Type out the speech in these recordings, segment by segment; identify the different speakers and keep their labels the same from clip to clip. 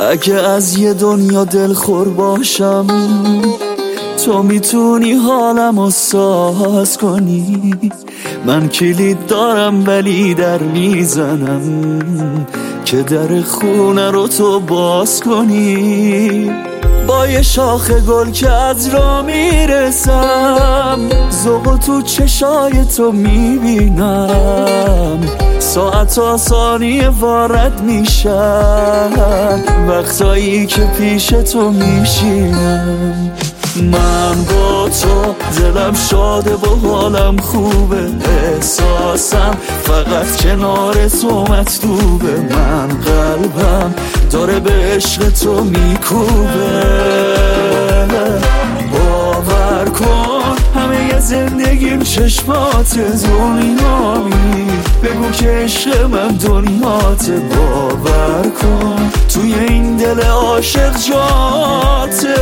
Speaker 1: اگه از یه دنیا دلخور باشم تو میتونی حالمو ساز کنی. من کلید دارم ولی در میزنم که در خونه رو تو باز کنی. با یه شاخ گل که از را میرسم ذوق تو چشای تو میبینم. ساعت ثانیه وارد میشم وقتایی که پیش تو میشینم. من با تو دلم شاده و حالم خوبه، احساسم فقط کنار تو مطلوبه. من قلبم داره به عشق تو میکوبه. باور کن همه زندگیم چشمات دنیایی، بگو که عشق من دنیاته. باور کن توی این دل عاشق جاته.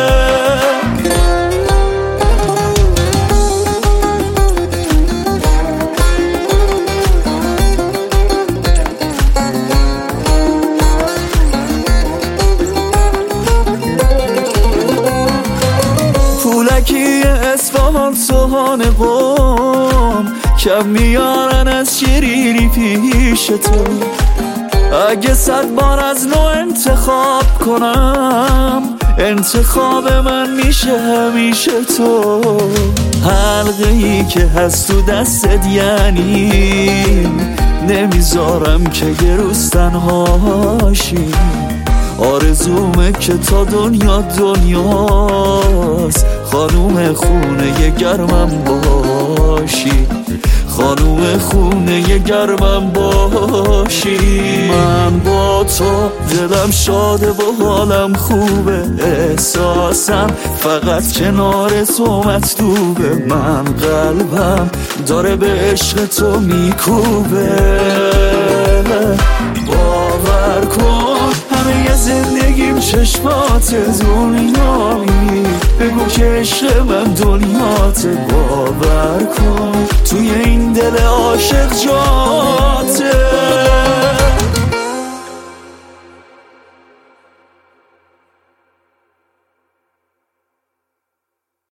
Speaker 1: پولکی اصفهان سوهان قم کم میارن از شیرینی پیش تو. اگه 100 بار از نو انتخاب کنم انتخاب من میشه همیشه تو. حلقه ای که هست تو دستت یعنی نمیذارم که یه روز تنهاشی. آرزومه که تا دنیا دنیاست خانوم خونه گرمم باشی. خانوم خونه گرمم باشی. من با تو دلم شاده و حالم خوبه، احساسم فقط کنار تو مطلوبه. من قلبم داره به عشق تو میکوبه. باور کن همه زندگیم چشمات دنیایی، بگو که عشق من دنیاته. باور کن توی این دل عاشق جاته.